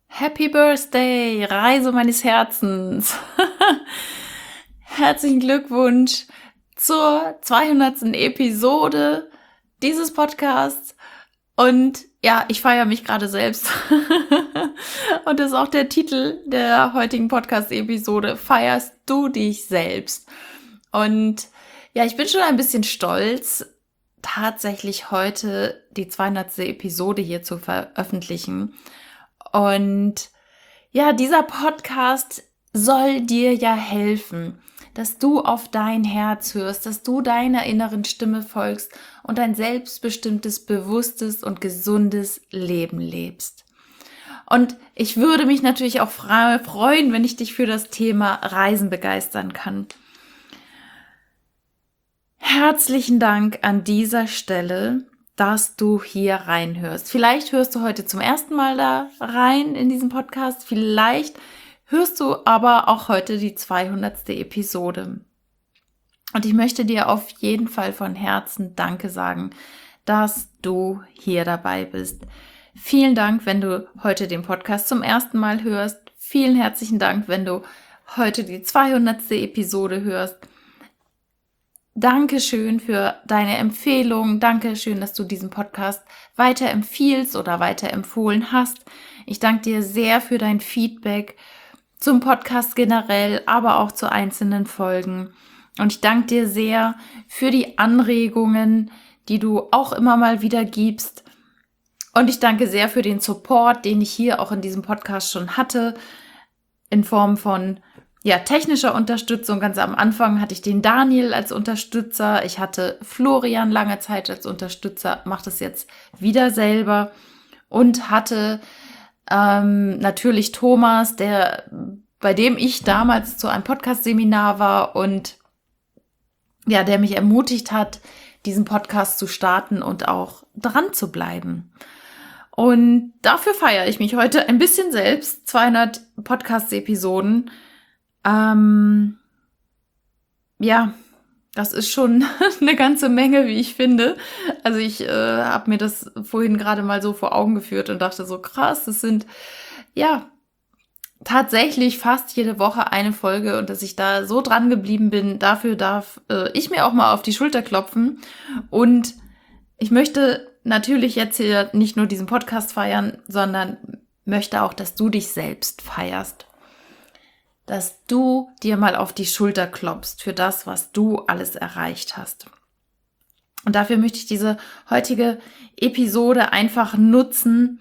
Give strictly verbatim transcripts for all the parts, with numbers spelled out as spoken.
Happy Birthday, Reise meines Herzens. Herzlichen Glückwunsch zur zweihundertsten Episode dieses Podcasts. Und ja, ich feiere mich gerade selbst. Und das ist auch der Titel der heutigen Podcast-Episode. Feierst du dich selbst? Und ja, ich bin schon ein bisschen stolz, tatsächlich heute die zweihundertste Episode hier zu veröffentlichen. Und ja, dieser Podcast soll dir ja helfen, dass du auf dein Herz hörst, dass du deiner inneren Stimme folgst und ein selbstbestimmtes, bewusstes und gesundes Leben lebst. Und ich würde mich natürlich auch freuen, wenn ich dich für das Thema Reisen begeistern kann. Herzlichen Dank an dieser Stelle, dass du hier reinhörst. Vielleicht hörst du heute zum ersten Mal da rein in diesen Podcast. Vielleicht hörst du aber auch heute die zweihundertste Episode. Und ich möchte dir auf jeden Fall von Herzen Danke sagen, dass du hier dabei bist. Vielen Dank, wenn du heute den Podcast zum ersten Mal hörst. Vielen herzlichen Dank, wenn du heute die zweihundertste Episode hörst. Dankeschön für deine Empfehlung. Dankeschön, dass du diesen Podcast weiterempfiehlst oder weiterempfohlen hast. Ich danke dir sehr für dein Feedback zum Podcast generell, aber auch zu einzelnen Folgen. Und ich danke dir sehr für die Anregungen, die du auch immer mal wieder gibst. Und ich danke sehr für den Support, den ich hier auch in diesem Podcast schon hatte, in Form von ja, technischer Unterstützung. Ganz am Anfang hatte ich den Daniel als Unterstützer. Ich hatte Florian lange Zeit als Unterstützer, mache das jetzt wieder selber. Und hatte ähm, natürlich Thomas, der, bei dem ich damals zu einem Podcast-Seminar war und ja, der mich ermutigt hat, diesen Podcast zu starten und auch dran zu bleiben. Und dafür feiere ich mich heute ein bisschen selbst. zweihundert Podcast-Episoden. Ähm, ja, das ist schon eine ganze Menge, wie ich finde. Also ich äh, habe mir das vorhin gerade mal so vor Augen geführt und dachte so, krass, das sind ja tatsächlich fast jede Woche eine Folge und dass ich da so dran geblieben bin, dafür darf äh, ich mir auch mal auf die Schulter klopfen. Und ich möchte natürlich jetzt hier nicht nur diesen Podcast feiern, sondern möchte auch, dass du dich selbst feierst. Dass du dir mal auf die Schulter klopfst für das, was du alles erreicht hast. Und dafür möchte ich diese heutige Episode einfach nutzen,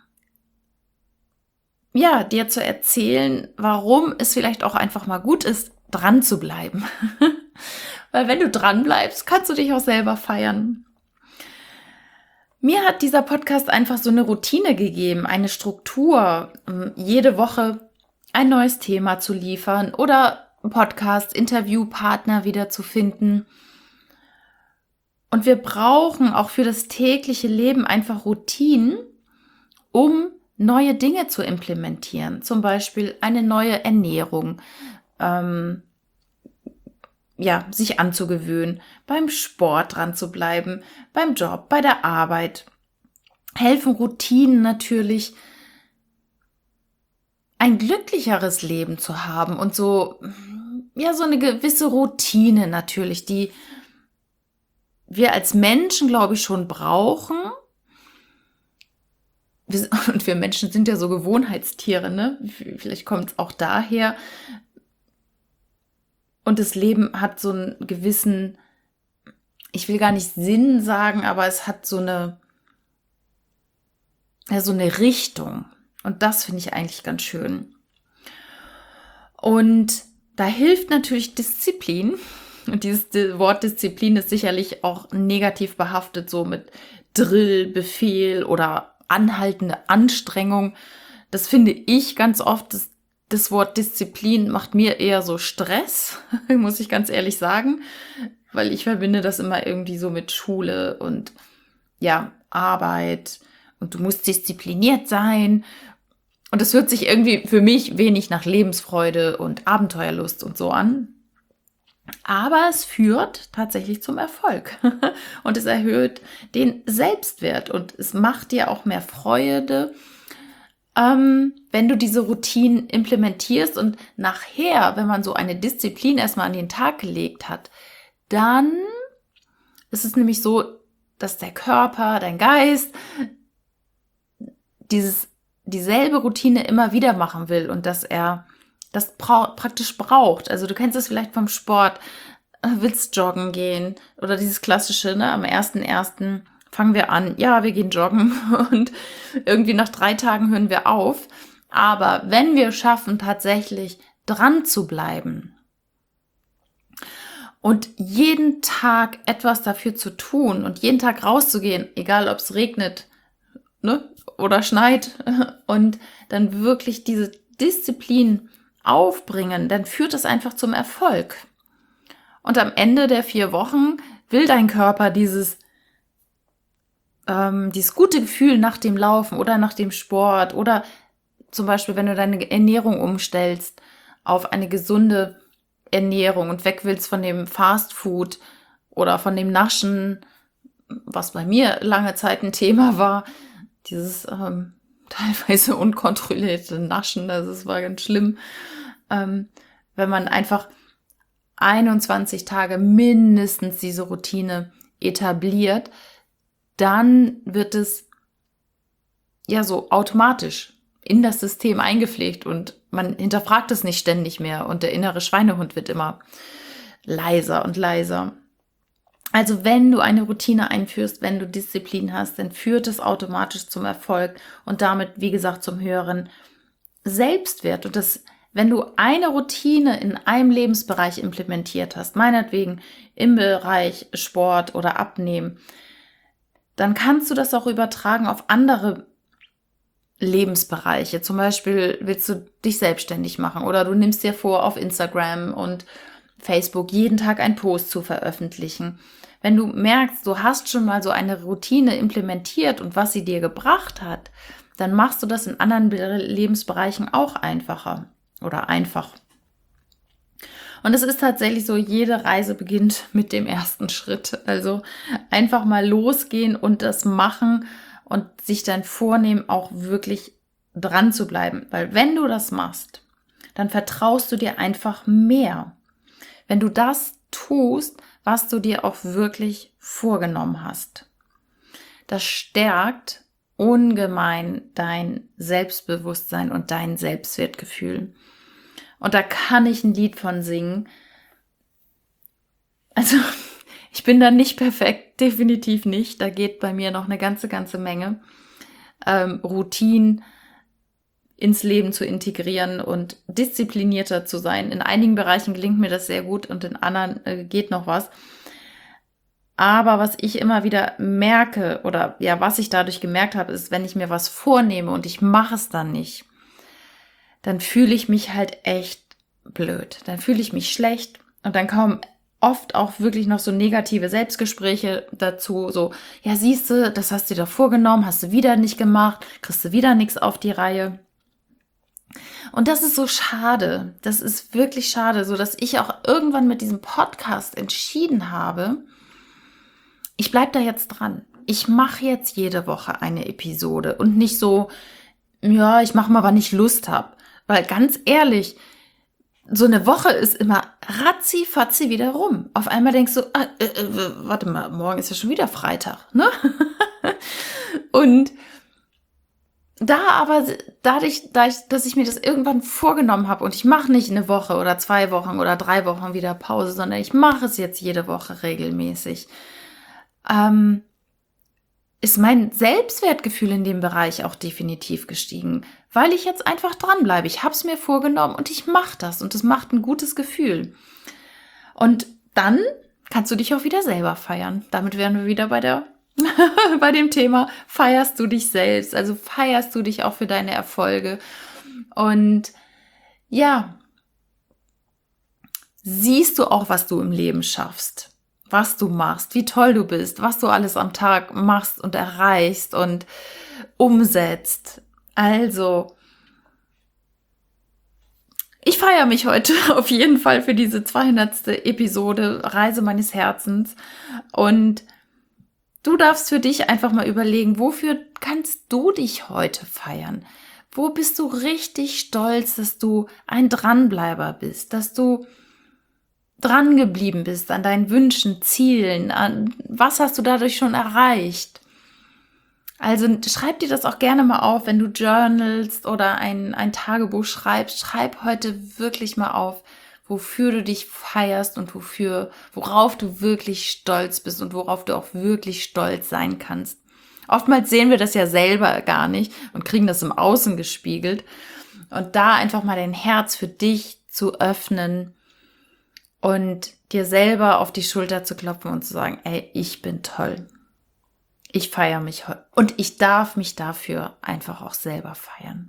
ja, dir zu erzählen, warum es vielleicht auch einfach mal gut ist, dran zu bleiben. Weil wenn du dran bleibst, kannst du dich auch selber feiern. Mir hat dieser Podcast einfach so eine Routine gegeben, eine Struktur, jede Woche ein neues Thema zu liefern oder Podcast, Interviewpartner wieder zu finden. Und wir brauchen auch für das tägliche Leben einfach Routinen, um neue Dinge zu implementieren. Zum Beispiel eine neue Ernährung, ähm, ja, sich anzugewöhnen, beim Sport dran zu bleiben, beim Job, bei der Arbeit. Helfen Routinen natürlich, ein glücklicheres Leben zu haben und so, ja, so eine gewisse Routine natürlich, die wir als Menschen, glaube ich, schon brauchen. Wir, und wir Menschen sind ja so Gewohnheitstiere, ne? Vielleicht kommt es auch daher. Und das Leben hat so einen gewissen, ich will gar nicht Sinn sagen, aber es hat so eine, ja, so eine Richtung. Und das finde ich eigentlich ganz schön. Und da hilft natürlich Disziplin. Und dieses Wort Disziplin ist sicherlich auch negativ behaftet, so mit Drill, Befehl oder anhaltende Anstrengung. Das finde ich ganz oft, das, das Wort Disziplin macht mir eher so Stress, muss ich ganz ehrlich sagen. Weil ich verbinde das immer irgendwie so mit Schule und ja, Arbeit. Und du musst diszipliniert sein. Und das hört sich irgendwie für mich wenig nach Lebensfreude und Abenteuerlust und so an. Aber es führt tatsächlich zum Erfolg. Und es erhöht den Selbstwert und es macht dir auch mehr Freude, ähm, wenn du diese Routinen implementierst und nachher, wenn man so eine Disziplin erstmal an den Tag gelegt hat, dann ist es nämlich so, dass der Körper, dein Geist dieses, dieselbe Routine immer wieder machen will und dass er das brau- praktisch braucht. Also du kennst es vielleicht vom Sport, äh, willst joggen gehen oder dieses klassische, ne, am ersten ersten fangen wir an, ja, wir gehen joggen und irgendwie nach drei Tagen hören wir auf. Aber wenn wir schaffen, tatsächlich dran zu bleiben und jeden Tag etwas dafür zu tun und jeden Tag rauszugehen, egal ob es regnet, ne, oder schneit, und dann wirklich diese Disziplin aufbringen, dann führt es einfach zum Erfolg. Und am Ende der vier Wochen will dein Körper dieses Ähm, dieses gute Gefühl nach dem Laufen oder nach dem Sport oder zum Beispiel, wenn du deine Ernährung umstellst auf eine gesunde Ernährung und weg willst von dem Fast Food oder von dem Naschen, was bei mir lange Zeit ein Thema war, dieses ähm, teilweise unkontrollierte Naschen, also es war ganz schlimm, ähm, wenn man einfach einundzwanzig Tage mindestens diese Routine etabliert, dann wird es ja so automatisch in das System eingepflegt und man hinterfragt es nicht ständig mehr und der innere Schweinehund wird immer leiser und leiser. Also wenn du eine Routine einführst, wenn du Disziplin hast, dann führt es automatisch zum Erfolg und damit, wie gesagt, zum höheren Selbstwert. Und das, wenn du eine Routine in einem Lebensbereich implementiert hast, meinetwegen im Bereich Sport oder Abnehmen, dann kannst du das auch übertragen auf andere Lebensbereiche. Zum Beispiel willst du dich selbstständig machen oder du nimmst dir vor, auf Instagram und Facebook jeden Tag einen Post zu veröffentlichen. Wenn du merkst, du hast schon mal so eine Routine implementiert und was sie dir gebracht hat, dann machst du das in anderen Lebensbereichen auch einfacher oder einfach. Und es ist tatsächlich so, jede Reise beginnt mit dem ersten Schritt. Also einfach mal losgehen und das machen und sich dann vornehmen, auch wirklich dran zu bleiben. Weil wenn du das machst, dann vertraust du dir einfach mehr. Wenn du das tust, was du dir auch wirklich vorgenommen hast. Das stärkt ungemein dein Selbstbewusstsein und dein Selbstwertgefühl. Und da kann ich ein Lied von singen. Also ich bin da nicht perfekt, definitiv nicht. Da geht bei mir noch eine ganze, ganze Menge. Ähm, Routinen ins Leben zu integrieren und disziplinierter zu sein. In einigen Bereichen gelingt mir das sehr gut und in anderen äh, geht noch was. Aber was ich immer wieder merke oder ja, was ich dadurch gemerkt habe, ist, wenn ich mir was vornehme und ich mache es dann nicht, dann fühle ich mich halt echt blöd. Dann fühle ich mich schlecht und dann kommen oft auch wirklich noch so negative Selbstgespräche dazu. So, ja, siehst du, das hast du dir doch vorgenommen, hast du wieder nicht gemacht, kriegst du wieder nichts auf die Reihe. Und das ist so schade. Das ist wirklich schade, so dass ich auch irgendwann mit diesem Podcast entschieden habe, ich bleib da jetzt dran. Ich mache jetzt jede Woche eine Episode und nicht so, ja, ich mache mal, wann ich Lust habe. Weil ganz ehrlich, so eine Woche ist immer ratzi-fatzi wieder rum. Auf einmal denkst du, ah, äh, äh, warte mal, morgen ist ja schon wieder Freitag, ne? Und da aber, dadurch, dadurch, dass ich mir das irgendwann vorgenommen habe und ich mache nicht eine Woche oder zwei Wochen oder drei Wochen wieder Pause, sondern ich mache es jetzt jede Woche regelmäßig, ähm, ist mein Selbstwertgefühl in dem Bereich auch definitiv gestiegen, weil ich jetzt einfach dranbleibe. Ich habe es mir vorgenommen und ich mache das und es macht ein gutes Gefühl. Und dann kannst du dich auch wieder selber feiern. Damit wären wir wieder bei der bei dem Thema, feierst du dich selbst, also feierst du dich auch für deine Erfolge und ja, siehst du auch, was du im Leben schaffst, was du machst, wie toll du bist, was du alles am Tag machst und erreichst und umsetzt. Also, ich feiere mich heute auf jeden Fall für diese zweihundertste Episode Reise meines Herzens und du darfst für dich einfach mal überlegen, wofür kannst du dich heute feiern? Wo bist du richtig stolz, dass du ein Dranbleiber bist, dass du dran geblieben bist an deinen Wünschen, Zielen, an was hast du dadurch schon erreicht? Also schreib dir das auch gerne mal auf, wenn du journalst oder ein, ein Tagebuch schreibst. Schreib heute wirklich mal auf, wofür du dich feierst und wofür, worauf du wirklich stolz bist und worauf du auch wirklich stolz sein kannst. Oftmals sehen wir das ja selber gar nicht und kriegen das im Außen gespiegelt. Und da einfach mal dein Herz für dich zu öffnen und dir selber auf die Schulter zu klopfen und zu sagen, ey, ich bin toll. Ich feiere mich heute und ich darf mich dafür einfach auch selber feiern.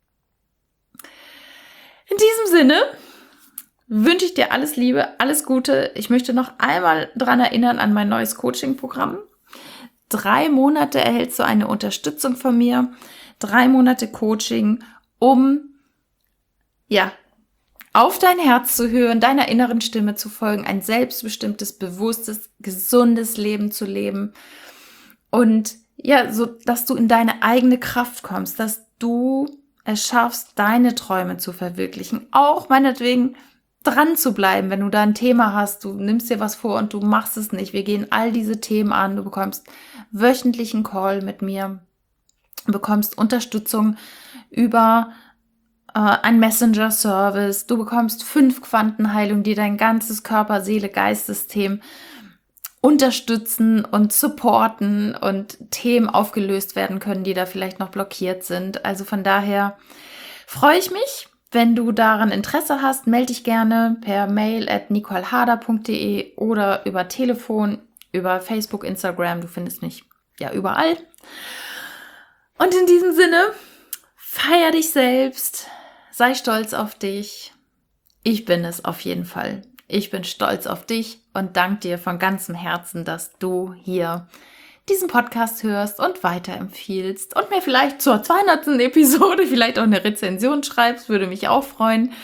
In diesem Sinne wünsche ich dir alles Liebe, alles Gute. Ich möchte noch einmal daran erinnern an mein neues Coaching-Programm. Drei Monate erhältst du eine Unterstützung von mir. Drei Monate Coaching, um ja, auf dein Herz zu hören, deiner inneren Stimme zu folgen, ein selbstbestimmtes, bewusstes, gesundes Leben zu leben. Und ja, so, dass du in deine eigene Kraft kommst, dass du es schaffst, deine Träume zu verwirklichen. Auch meinetwegen dran zu bleiben, wenn du da ein Thema hast, du nimmst dir was vor und du machst es nicht. Wir gehen all diese Themen an. Du bekommst wöchentlichen Call mit mir, bekommst Unterstützung über äh, ein Messenger-Service. Du bekommst fünf Quantenheilung, die dein ganzes Körper, Seele, Geist-System unterstützen und supporten und Themen aufgelöst werden können, die da vielleicht noch blockiert sind. Also von daher freue ich mich, wenn du daran Interesse hast, melde dich gerne per Mail at nicoleharder punkt de oder über Telefon, über Facebook, Instagram. Du findest mich ja überall. Und in diesem Sinne, feier dich selbst, sei stolz auf dich. Ich bin es auf jeden Fall. Ich bin stolz auf dich und danke dir von ganzem Herzen, dass du hier diesen Podcast hörst und weiterempfiehlst und mir vielleicht zur zweihundertsten Episode vielleicht auch eine Rezension schreibst, würde mich auch freuen.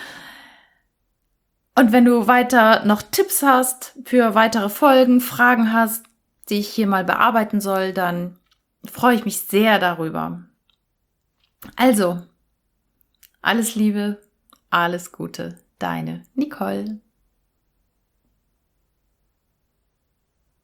Und wenn du weiter noch Tipps hast für weitere Folgen, Fragen hast, die ich hier mal bearbeiten soll, dann freue ich mich sehr darüber. Also, alles Liebe, alles Gute, deine Nicole.